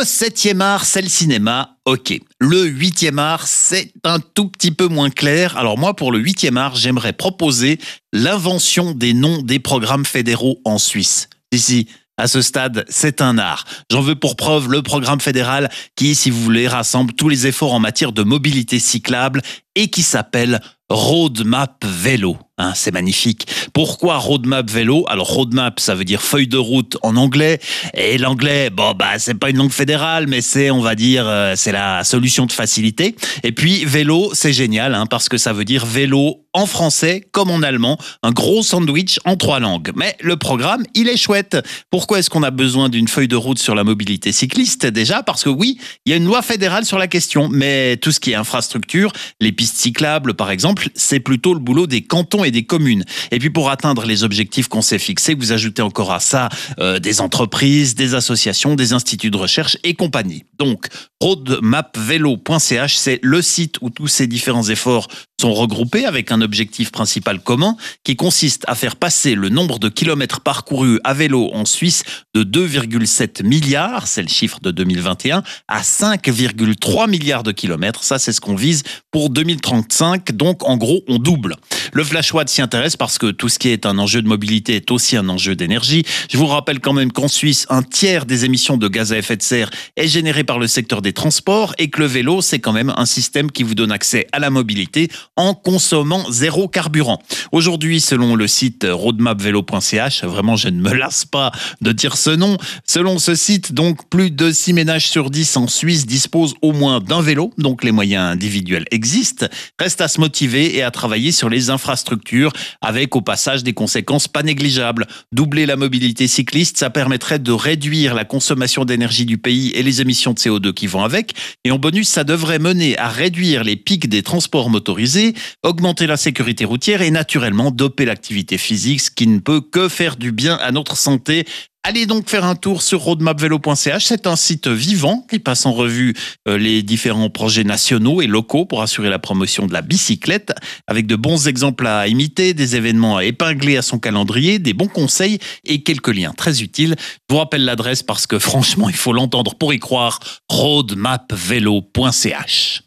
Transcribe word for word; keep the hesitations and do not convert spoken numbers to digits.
septième art, c'est le cinéma, ok. Le huitième art, c'est un tout petit peu moins clair. Alors moi, pour le huitième art, j'aimerais proposer l'invention des noms des programmes fédéraux en Suisse. Ici, à ce stade, c'est un art. J'en veux pour preuve le programme fédéral qui, si vous voulez, rassemble tous les efforts en matière de mobilité cyclable et qui s'appelle Roadmap Vélo. Hein, c'est magnifique. Pourquoi Roadmap Vélo? Alors Roadmap, ça veut dire feuille de route en anglais. Et l'anglais, bon bah c'est pas une langue fédérale, mais c'est, on va dire, euh, c'est la solution de facilité. Et puis vélo, c'est génial, hein, parce que ça veut dire vélo en français comme en allemand, un gros sandwich en trois langues. Mais le programme, il est chouette. Pourquoi est-ce qu'on a besoin d'une feuille de route sur la mobilité cycliste? Déjà parce que oui, il y a une loi fédérale sur la question, mais tout ce qui est infrastructure, les pistes cyclables par exemple, c'est plutôt le boulot des cantons et des communes. Et puis pour atteindre les objectifs qu'on s'est fixés, vous ajoutez encore à ça euh, des entreprises, des associations, des instituts de recherche et compagnie. Donc roadmap vélo point c h, c'est le site où tous ces différents efforts sont regroupés avec un objectif principal commun qui consiste à faire passer le nombre de kilomètres parcourus à vélo en Suisse de deux virgule sept milliards, c'est le chiffre de deux mille vingt et un, à cinq virgule trois milliards de kilomètres. Ça, c'est ce qu'on vise pour deux mille trente-cinq. Donc, en gros, on double. Le Flash Watt s'y intéresse parce que tout ce qui est un enjeu de mobilité est aussi un enjeu d'énergie. Je vous rappelle quand même qu'en Suisse, un tiers des émissions de gaz à effet de serre est généré par le secteur des transports et que le vélo, c'est quand même un système qui vous donne accès à la mobilité en consommant zéro carburant. Aujourd'hui, selon le site roadmap vélo point c h, vraiment je ne me lasse pas de dire ce nom, selon ce site, donc plus de six ménages sur dix en Suisse disposent au moins d'un vélo, donc les moyens individuels existent. Reste à se motiver et à travailler sur les infrastructures avec au passage des conséquences pas négligeables. Doubler la mobilité cycliste, ça permettrait de réduire la consommation d'énergie du pays et les émissions de C O deux qui vont avec. Et en bonus, ça devrait mener à réduire les pics des transports motorisés, augmenter la sécurité routière et naturellement doper l'activité physique, ce qui ne peut que faire du bien à notre santé. Allez donc faire un tour sur roadmap vélo point c h. C'est un site vivant qui passe en revue les différents projets nationaux et locaux pour assurer la promotion de la bicyclette, avec de bons exemples à imiter, des événements à épingler à son calendrier, des bons conseils et quelques liens très utiles. Je vous rappelle l'adresse parce que franchement, il faut l'entendre pour y croire, roadmap vélo point c h.